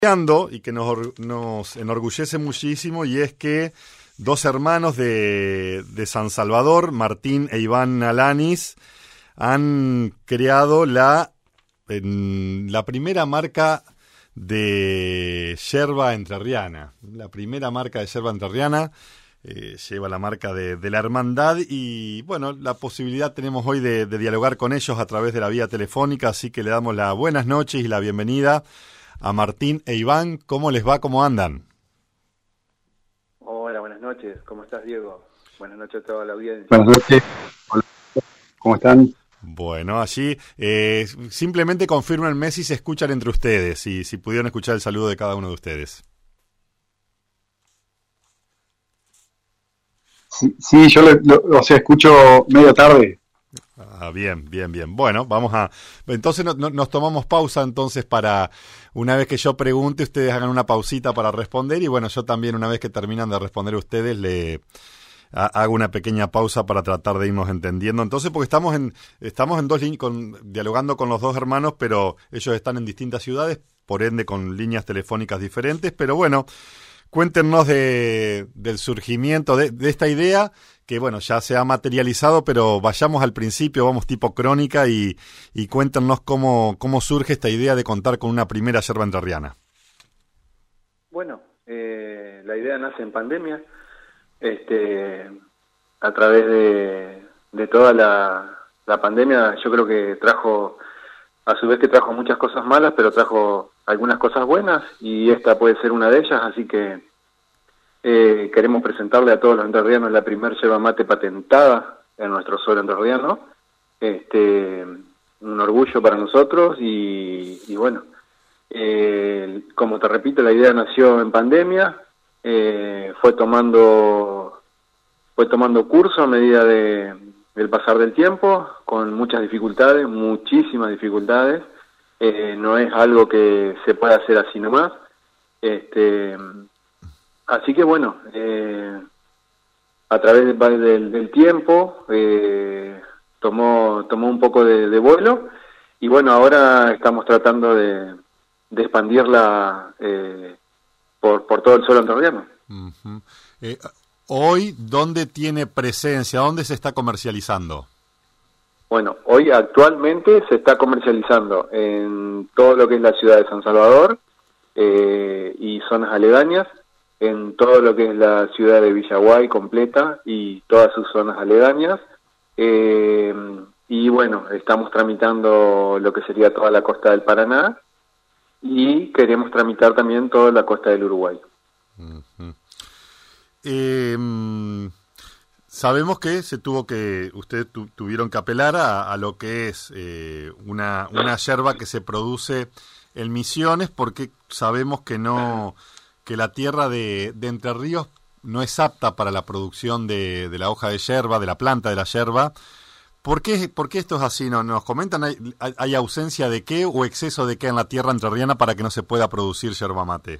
Y que nos enorgullece muchísimo, y es que dos hermanos de San Salvador, Martín e Iván Alanis, han creado la primera marca de yerba entrerriana. La primera marca de yerba entrerriana lleva la marca de la hermandad, y bueno, la posibilidad tenemos hoy de dialogar con ellos a través de la vía telefónica, así que le damos las buenas noches y la bienvenida a Martín e Iván. ¿Cómo les va? ¿Cómo andan? Hola, buenas noches. ¿Cómo estás, Diego? Buenas noches a toda la audiencia. Buenas noches. Hola. ¿Cómo están? Bueno, allí simplemente confirmenme si se escuchan entre ustedes, y si pudieron escuchar el saludo de cada uno de ustedes. Sí, yo escucho medio tarde. Bien. Bueno, entonces nos tomamos pausa entonces para, una vez que yo pregunte, ustedes hagan una pausita para responder, y bueno, yo también, una vez que terminan de responder ustedes, hago una pequeña pausa para tratar de irnos entendiendo. Entonces, porque estamos en dos líneas, dialogando con los dos hermanos, pero ellos están en distintas ciudades, por ende con líneas telefónicas diferentes, pero bueno, cuéntenos del surgimiento de esta idea, que bueno, ya se ha materializado, pero vayamos al principio, vamos tipo crónica, y cuéntenos cómo surge esta idea de contar con una primera yerba entrerriana. Bueno, la idea nace en pandemia, a través de toda la pandemia. Yo creo que trajo, a su vez que trajo muchas cosas malas, pero trajo algunas cosas buenas, y esta puede ser una de ellas, así que queremos presentarle a todos los entrerrianos la primer yerba mate patentada en nuestro suelo entrerriano. Un orgullo para nosotros, y bueno, como te repito, la idea nació en pandemia, fue tomando curso a medida del pasar del tiempo, con muchas dificultades, muchísimas dificultades. No es algo que se pueda hacer así nomás. Así que bueno, a través del tiempo tomó un poco de vuelo, y bueno, ahora estamos tratando de expandirla por todo el suelo entrerriano. Uh-huh. Hoy, ¿dónde tiene presencia? ¿Dónde se está comercializando? Bueno, hoy actualmente se está comercializando en todo lo que es la ciudad de San Salvador y zonas aledañas, en todo lo que es la ciudad de Villaguay completa y todas sus zonas aledañas, y bueno, estamos tramitando lo que sería toda la costa del Paraná, y queremos tramitar también toda la costa del Uruguay. Uh-huh. Sabemos que ustedes tuvieron que apelar a lo que es una yerba que se produce en Misiones, porque sabemos que la tierra de Entre Ríos no es apta para la producción de la hoja de yerba, de la planta de la yerba. ¿Por qué esto es así? ¿Nos comentan? ¿Hay ausencia de qué o exceso de qué en la tierra entrerriana para que no se pueda producir yerba mate?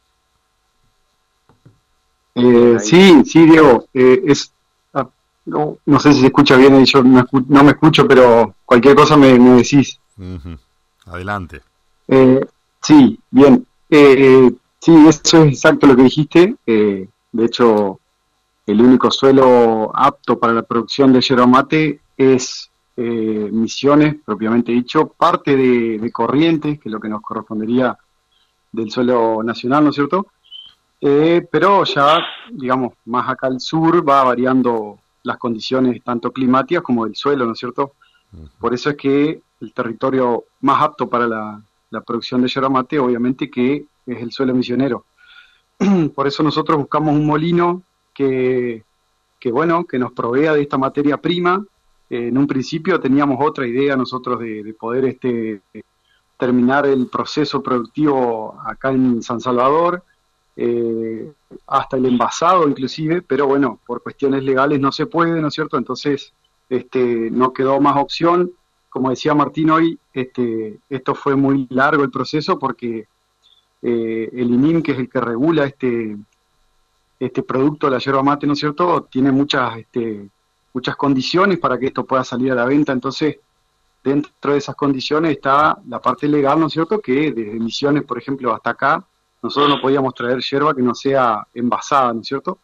Sí, Diego. No sé si se escucha bien, yo no me escucho, pero cualquier cosa me decís. Uh-huh. Adelante. Sí, bien. Sí, eso es exacto lo que dijiste. De hecho, el único suelo apto para la producción de yerba mate es Misiones, propiamente dicho, parte de Corrientes, que es lo que nos correspondería del suelo nacional, ¿no es cierto? Pero ya, digamos, más acá al sur va variando las condiciones tanto climáticas como del suelo, ¿no es cierto? Uh-huh. Por eso es que el territorio más apto para la producción de yerba mate, obviamente, que es el suelo misionero. Por eso nosotros buscamos un molino que nos provea de esta materia prima. En un principio teníamos otra idea nosotros de poder terminar el proceso productivo acá en San Salvador, hasta el envasado inclusive, pero bueno, por cuestiones legales no se puede, ¿no es cierto? Entonces no quedó más opción. Como decía Martín hoy, esto fue muy largo el proceso, porque el INIM, que es el que regula este producto de la yerba mate, ¿no es cierto?, tiene muchas condiciones para que esto pueda salir a la venta. Entonces, dentro de esas condiciones está la parte legal, ¿no es cierto?, que desde Misiones, por ejemplo, hasta acá nosotros no podíamos traer yerba que no sea envasada, ¿no es cierto?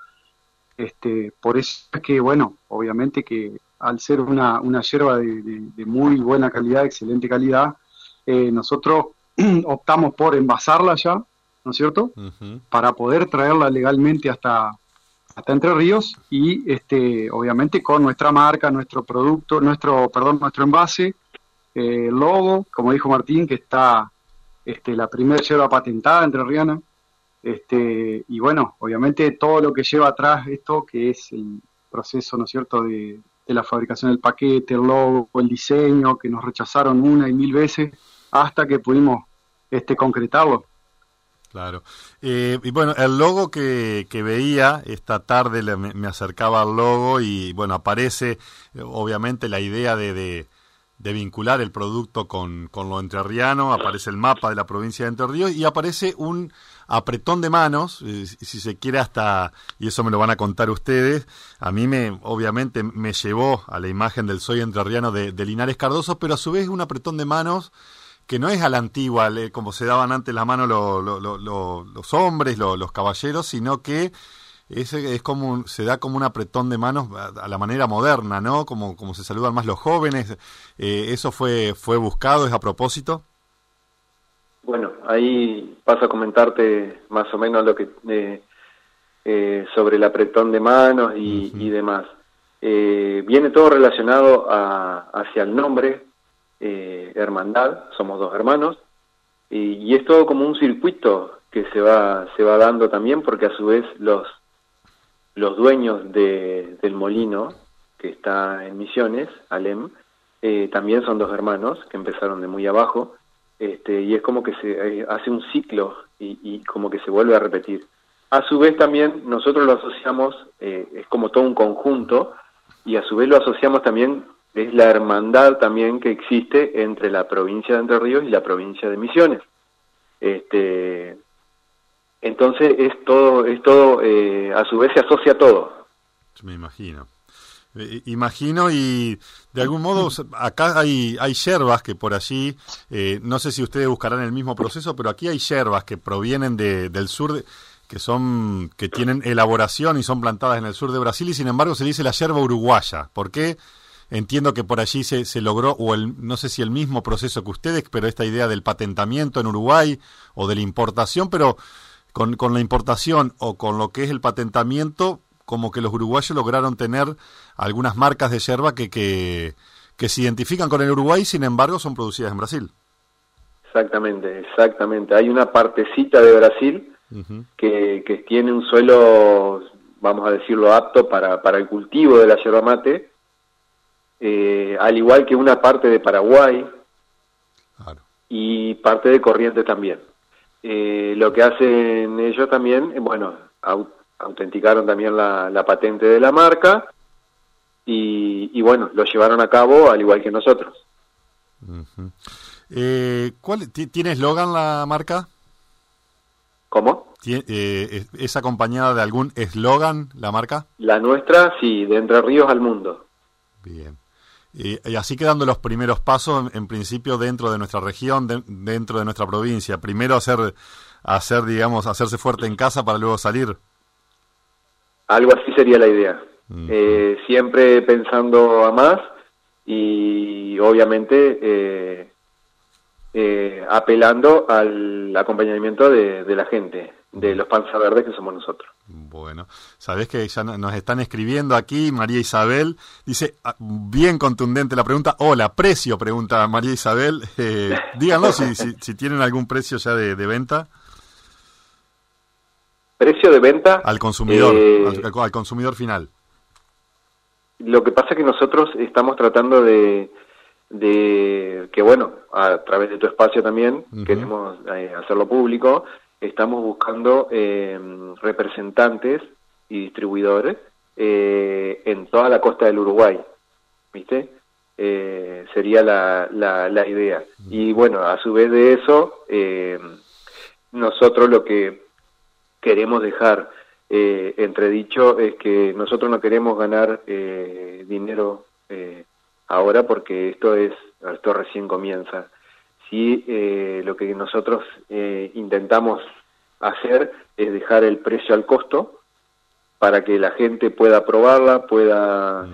Por eso es que, bueno, obviamente que al ser una yerba de muy buena calidad, excelente calidad, nosotros optamos por envasarla ya, ¿no es cierto? Ujú. Para poder traerla legalmente hasta Entre Ríos y obviamente con nuestra marca, nuestro producto, nuestro envase, el logo, como dijo Martín, que está la primera yerba patentada entrerriana, y bueno, obviamente todo lo que lleva atrás esto, que es el proceso, ¿no es cierto?, de la fabricación del paquete, el logo, el diseño, que nos rechazaron una y mil veces hasta que pudimos concretarlo. Claro. Y bueno, el logo que veía esta tarde, me acercaba al logo y bueno, aparece obviamente la idea de vincular el producto con lo entrerriano, aparece el mapa de la provincia de Entre Ríos y aparece un apretón de manos, si se quiere hasta, y eso me lo van a contar ustedes, a mí obviamente me llevó a la imagen del soy entrerriano de Linares Cardoso, pero a su vez un apretón de manos que no es a la antigua, como se daban antes la mano los hombres, los caballeros, sino que es como se da como un apretón de manos a la manera moderna, ¿no? Como se saludan más los jóvenes. ¿Eso fue buscado, es a propósito? Bueno, ahí paso a comentarte más o menos lo que sobre el apretón de manos y demás. Viene todo relacionado hacia el nombre, hermandad, somos dos hermanos, y es todo como un circuito que se va dando también, porque a su vez los dueños del molino, que está en Misiones, Alem, también son dos hermanos que empezaron de muy abajo, y es como que se hace un ciclo y como que se vuelve a repetir. A su vez también nosotros lo asociamos, es como todo un conjunto, y a su vez lo asociamos también, es la hermandad también que existe entre la provincia de Entre Ríos y la provincia de Misiones. Entonces es todo, a su vez se asocia todo. Me imagino. Imagino y de algún modo acá hay yerbas que por allí, no sé si ustedes buscarán el mismo proceso, pero aquí hay yerbas que provienen del sur, que tienen elaboración y son plantadas en el sur de Brasil y sin embargo se dice la yerba uruguaya. ¿Por qué? Entiendo que por allí se logró, no sé si el mismo proceso que ustedes, pero esta idea del patentamiento en Uruguay o de la importación, pero con la importación o con lo que es el patentamiento, como que los uruguayos lograron tener algunas marcas de yerba que se identifican con el Uruguay, sin embargo son producidas en Brasil. Exactamente. Hay una partecita de Brasil que tiene un suelo, vamos a decirlo, apto para el cultivo de la yerba mate, al igual que una parte de Paraguay. Claro. Y parte de Corrientes también. Lo que hacen ellos también, bueno, autenticaron también la patente de la marca y bueno, lo llevaron a cabo al igual que nosotros. ¿Tiene eslogan la marca? ¿Cómo? ¿Es acompañada de algún eslogan la marca? La nuestra, sí, de Entre Ríos al mundo. Bien. Y así quedando los primeros pasos, en principio, dentro de nuestra región, dentro de nuestra provincia. Primero digamos, hacerse fuerte en casa para luego salir. Algo así sería la idea. Siempre pensando a más y obviamente apelando al acompañamiento de la gente, de los panza verdes que somos nosotros. Bueno, sabés que ya nos están escribiendo aquí. María Isabel dice, bien contundente la pregunta. Hola, precio, pregunta María Isabel. Díganos si tienen algún precio ya de venta. ¿Precio de venta? Al consumidor, al consumidor final. Lo que pasa es que nosotros estamos tratando de que, bueno, a través de tu espacio también, queremos hacerlo público, estamos buscando representantes y distribuidores en toda la costa del Uruguay, ¿viste? Sería la idea. Y bueno, a su vez de eso, nosotros lo que queremos dejar entredicho es que nosotros no queremos ganar dinero ahora porque esto recién comienza. Sí, lo que nosotros intentamos hacer es dejar el precio al costo para que la gente pueda probarla, pueda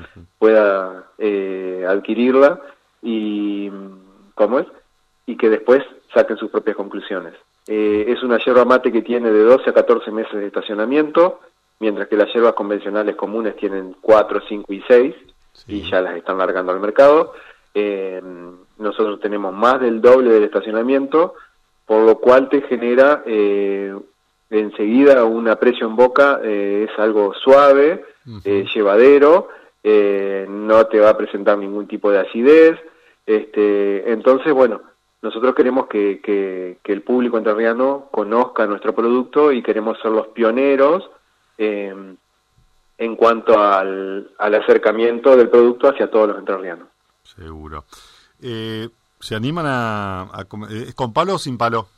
adquirirla y ¿cómo es? Y que después saquen sus propias conclusiones. Es una yerba mate que tiene de 12 a 14 meses de estacionamiento, mientras que las yerbas convencionales comunes tienen 4, 5 y 6, y ya las están largando al mercado. Nosotros tenemos más del doble del estacionamiento, por lo cual te genera enseguida un aprecio en boca, es algo suave, llevadero, no te va a presentar ningún tipo de acidez. Entonces, bueno, nosotros queremos que el público entrerriano conozca nuestro producto y queremos ser los pioneros en cuanto al acercamiento del producto hacia todos los entrerrianos. Seguro. ¿Se animan a comer? ¿Es con palo o sin palo?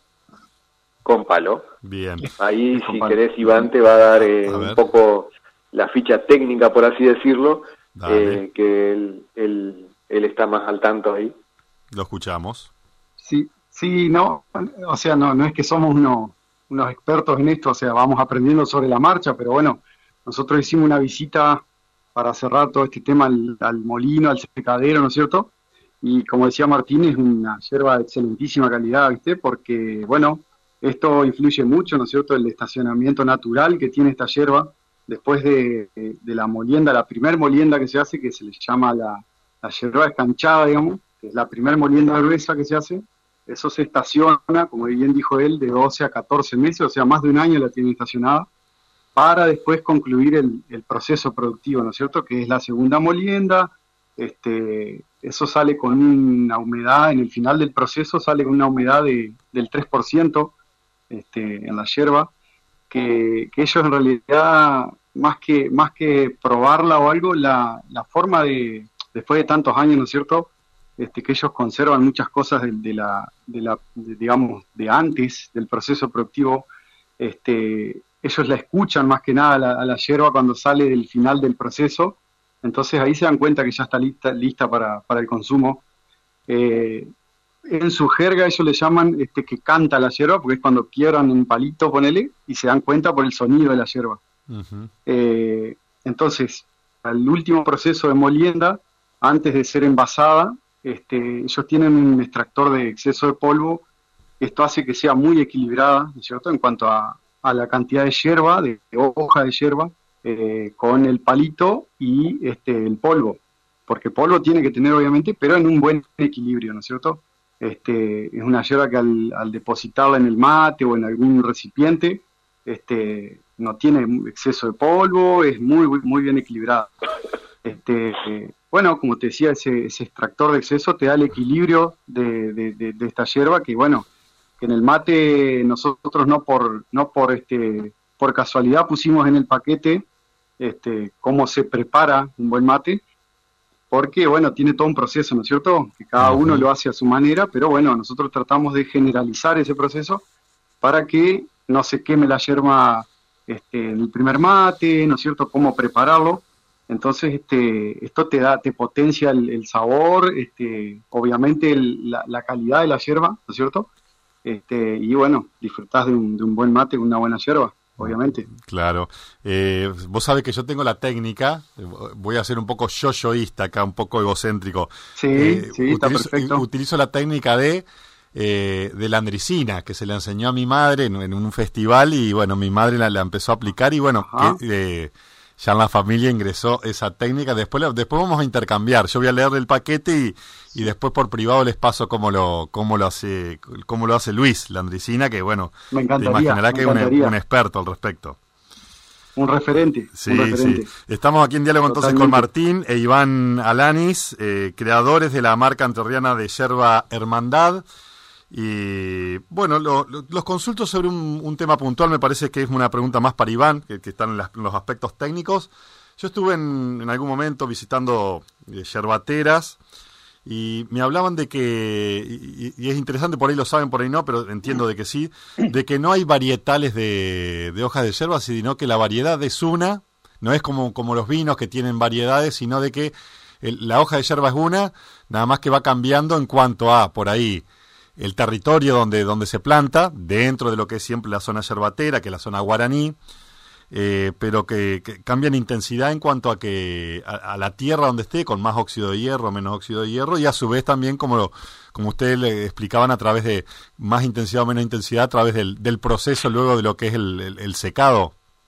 Con palo. Bien. Ahí, si querés, Iván te va a dar un poco la ficha técnica, por así decirlo, que él está más al tanto ahí. Lo escuchamos. Sí, no, o sea, no es que somos unos expertos en esto, o sea, vamos aprendiendo sobre la marcha, pero bueno, nosotros hicimos una visita para cerrar todo este tema al molino, al secadero, ¿no es cierto? Y como decía Martín, es una yerba de excelentísima calidad, ¿viste? Porque, bueno, esto influye mucho, ¿no es cierto?, el estacionamiento natural que tiene esta yerba, después de la molienda, la primer molienda que se hace, que se le llama la yerba escanchada, digamos, que es la primer molienda gruesa que se hace. Eso se estaciona, como bien dijo él, de 12 a 14 meses, o sea, más de un año la tiene estacionada, para después concluir el proceso productivo, ¿no es cierto?, que es la segunda molienda. Eso sale con una humedad, en el final del proceso sale con una humedad del 3% en la yerba, que ellos en realidad, más que probarla o algo, la forma después de tantos años, ¿no es cierto?, que ellos conservan muchas cosas digamos, de antes del proceso productivo. Ellos la escuchan más que nada a la yerba cuando sale del final del proceso, entonces ahí se dan cuenta que ya está lista para el consumo. En su jerga ellos le llaman que canta la yerba, porque es cuando quiebran un palito, ponele, y se dan cuenta por el sonido de la yerba. Uh-huh. Entonces, al último proceso de molienda, antes de ser envasada, ellos tienen un extractor de exceso de polvo. Esto hace que sea muy equilibrada, ¿no es cierto?, en cuanto a la cantidad de yerba, de hoja de yerba, con el palito y el polvo, porque polvo tiene que tener obviamente, pero en un buen equilibrio, ¿no es cierto? Es una yerba que al depositarla en el mate o en algún recipiente, no tiene exceso de polvo, es muy, muy bien equilibrada. Bueno, como te decía, ese extractor de exceso te da el equilibrio de esta yerba, que bueno, que en el mate nosotros no por casualidad pusimos en el paquete cómo se prepara un buen mate, porque bueno, tiene todo un proceso, ¿no es cierto?, que cada uno lo hace a su manera, pero bueno, nosotros tratamos de generalizar ese proceso para que no se queme la yerba en el primer mate, ¿no es cierto?, cómo prepararlo. Entonces esto te potencia el sabor, obviamente la calidad de la yerba, ¿no es cierto? Y bueno, disfrutás de un buen mate, una buena yerba, obviamente. Claro. Vos sabés que yo tengo la técnica, voy a ser un poco yo-yoísta acá, un poco egocéntrico. Sí, está perfecto. Utilizo la técnica de la andricina, que se la enseñó a mi madre en un festival, y bueno, mi madre la empezó a aplicar, y bueno, ya en la familia ingresó esa técnica. Después vamos a intercambiar. Yo voy a leerle el paquete y después por privado les paso cómo lo hace Luis, la andricina, que bueno, te imaginarás que es un experto al respecto. Un referente. Sí. Estamos aquí en diálogo entonces con Martín e Iván Alanis, creadores de la marca entrerriana de yerba Hermandad. Y bueno, los consulto sobre un tema puntual. Me parece que es una pregunta más para Iván, que está en los aspectos técnicos. Yo estuve en algún momento visitando yerbateras y me hablaban de que, y es interesante, por ahí lo saben, por ahí no, pero entiendo de que sí, de que no hay varietales de hojas de yerba, sino que la variedad es una, no es como los vinos que tienen variedades, sino de que la hoja de yerba es una, nada más que va cambiando en cuanto a, por ahí, el territorio donde se planta, dentro de lo que es siempre la zona yerbatera, que es la zona guaraní, pero que cambia en intensidad en cuanto a que a la tierra donde esté, con más óxido de hierro, menos óxido de hierro, y a su vez también, como ustedes le explicaban, a través de más intensidad o menos intensidad, a través del proceso luego de lo que es el secado.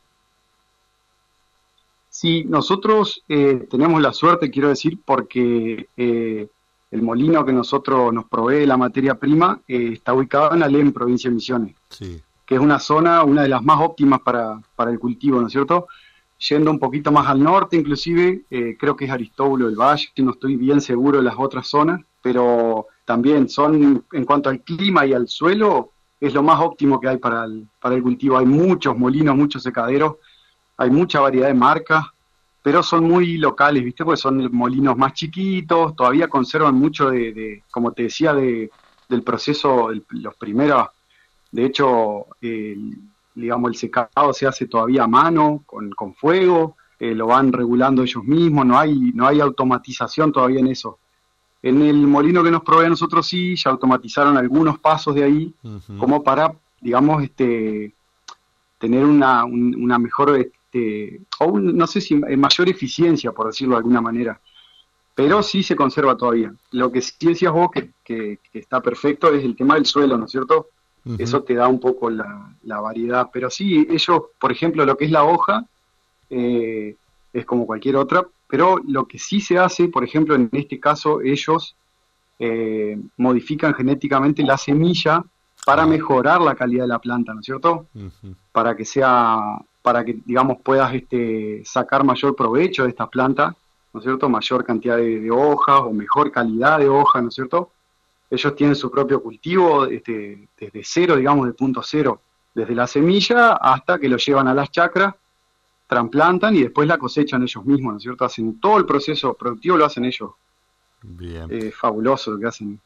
Sí, nosotros tenemos la suerte, quiero decir, porque el molino que nosotros nos provee la materia prima está ubicado en Alem, provincia de Misiones, Sí. que es una zona, una de las más óptimas para el cultivo, ¿no es cierto? Yendo un poquito más al norte, inclusive, creo que es Aristóbulo del Valle, no estoy bien seguro de las otras zonas, pero también son, en cuanto al clima y al suelo, es lo más óptimo que hay para el cultivo. Hay muchos molinos, muchos secaderos, hay mucha variedad de marcas, pero son muy locales, ¿viste? Porque son molinos más chiquitos, todavía conservan mucho como te decía, del proceso, los primeros. De hecho, digamos, el secado se hace todavía a mano, con fuego, lo van regulando ellos mismos, no hay automatización todavía en eso. En el molino que nos provee a nosotros sí, ya automatizaron algunos pasos de ahí, como para, digamos, tener una mejor, no sé si mayor eficiencia, por decirlo de alguna manera. Pero sí se conserva todavía. Lo que sí decías vos, que está perfecto, es el tema del suelo, ¿no es cierto? Eso te da un poco la variedad. Pero sí, ellos, por ejemplo, lo que es la hoja, es como cualquier otra, pero lo que sí se hace, por ejemplo, en este caso, ellos modifican genéticamente la semilla para mejorar la calidad de la planta, ¿no es cierto? Para que, digamos, puedas sacar mayor provecho de estas plantas, ¿no es cierto? Mayor cantidad de hojas o mejor calidad de hojas, ¿no es cierto? Ellos tienen su propio cultivo desde cero, digamos, de punto cero, desde la semilla hasta que lo llevan a las chacras, trasplantan y después la cosechan ellos mismos, ¿no es cierto? Hacen todo el proceso productivo, lo hacen ellos. Bien. Fabuloso lo que hacen.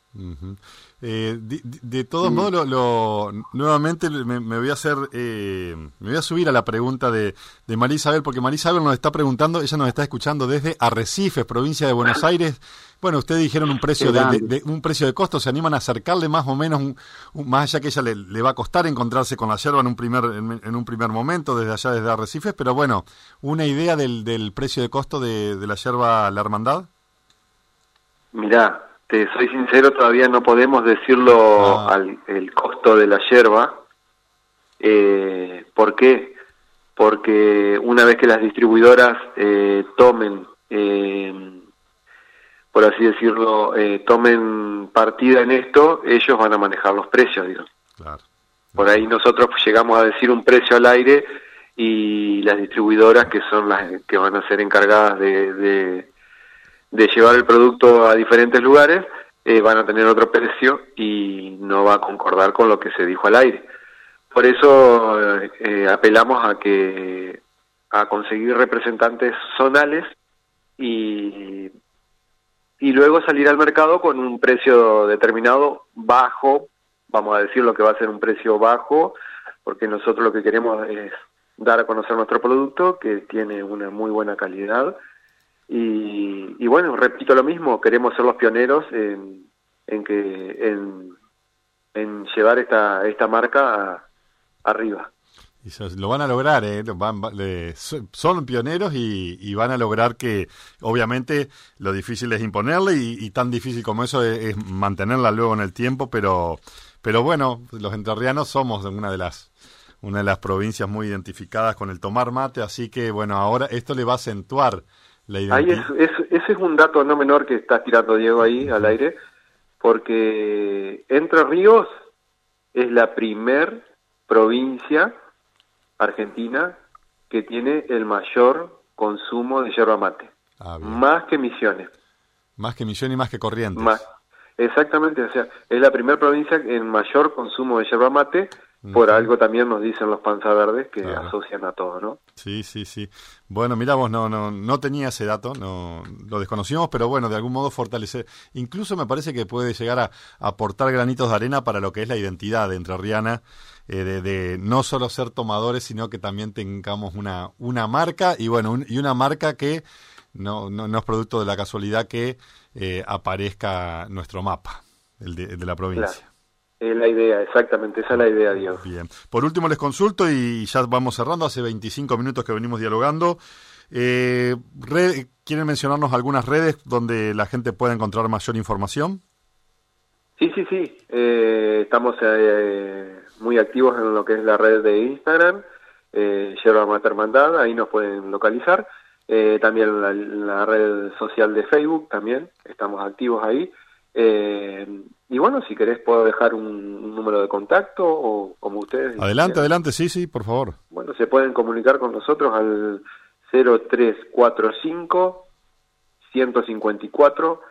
De todos modos, nuevamente me voy a me voy a subir a la pregunta de María Isabel, porque María Isabel nos está preguntando, ella nos está escuchando desde Arrecifes, provincia de Buenos Aires. Bueno, ustedes dijeron un precio un precio de costo, ¿se animan a acercarle más o menos, más allá que ella le va a costar encontrarse con la yerba en un primer momento, desde Arrecifes, pero bueno, una idea del precio de costo de la yerba La Hermandad? Mirá, te soy sincero, todavía no podemos decirlo el costo de la yerba. ¿Por qué? Porque una vez que las distribuidoras tomen, por así decirlo, tomen partida en esto, ellos van a manejar los precios, digo. Claro. Por ahí nosotros llegamos a decir un precio al aire y las distribuidoras, que son las que van a ser encargadas de llevar el producto a diferentes lugares, van a tener otro precio y no va a concordar con lo que se dijo al aire. Por eso apelamos a conseguir representantes zonales y luego salir al mercado con un precio determinado bajo, vamos a decir lo que va a ser un precio bajo, porque nosotros lo que queremos es dar a conocer nuestro producto, que tiene una muy buena calidad. Y bueno, repito lo mismo, queremos ser los pioneros en llevar esta marca arriba. Y lo van a lograr, son pioneros y van a lograr que, obviamente, lo difícil es imponerle y tan difícil como eso es mantenerla luego en el tiempo, pero bueno, los entrerrianos somos una de las provincias muy identificadas con el tomar mate, así que bueno, ahora esto le va a acentuar la identidad. Ese es un dato no menor que está tirando Diego ahí al aire, porque Entre Ríos es la primer provincia argentina que tiene el mayor consumo de yerba mate, más que Misiones. Más que Misiones y más que Corrientes. Exactamente, o sea, es la primera provincia en mayor consumo de yerba mate. Por algo también nos dicen los panza verdes que asocian a todo, ¿no? Sí. Bueno, mirá vos, no tenía ese dato, no lo desconocíamos, pero bueno, de algún modo fortalecer. Incluso me parece que puede llegar a aportar granitos de arena para lo que es la identidad de entrerriana, de no solo ser tomadores, sino que también tengamos una marca, y bueno, una marca que no es producto de la casualidad que aparezca nuestro mapa, el de la provincia. Es la idea, exactamente, esa es la idea, Diego. Bien. Por último les consulto y ya vamos cerrando, hace 25 minutos que venimos dialogando. ¿Quieren mencionarnos algunas redes donde la gente pueda encontrar mayor información? Sí. Estamos muy activos en lo que es la red de Instagram, Yerba Mate Hermandad, ahí nos pueden localizar. También la red social de Facebook, también estamos activos ahí. Y bueno, si querés puedo dejar un número de contacto o como ustedes. Adelante, sí, por favor. Bueno, se pueden comunicar con nosotros al 0345 154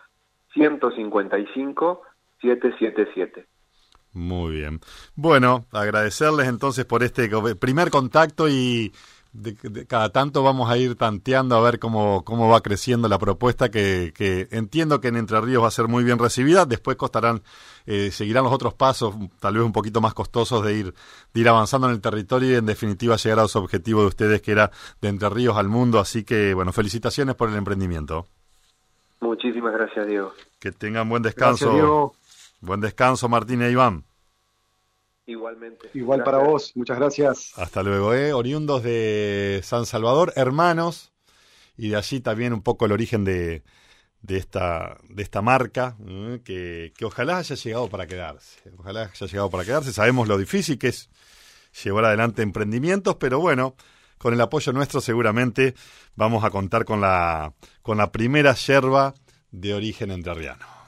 155 777. Muy bien. Bueno, agradecerles entonces por este primer contacto y cada tanto vamos a ir tanteando a ver cómo va creciendo la propuesta que entiendo que en Entre Ríos va a ser muy bien recibida. Después seguirán los otros pasos, tal vez un poquito más costosos de ir avanzando en el territorio y en definitiva llegar a su objetivo de ustedes que era de Entre Ríos al mundo. Así que, bueno, felicitaciones por el emprendimiento. Muchísimas gracias, Diego. Que tengan buen descanso. Gracias, Diego. Buen descanso, Martín e Iván. Igualmente. Igual Gracias. para vos, muchas gracias. Hasta luego, oriundos de San Salvador, hermanos, y de allí también un poco el origen de esta marca, que ojalá haya llegado para quedarse. Sabemos lo difícil que es llevar adelante emprendimientos, pero bueno, con el apoyo nuestro seguramente vamos a contar con la primera yerba de origen entrerriano.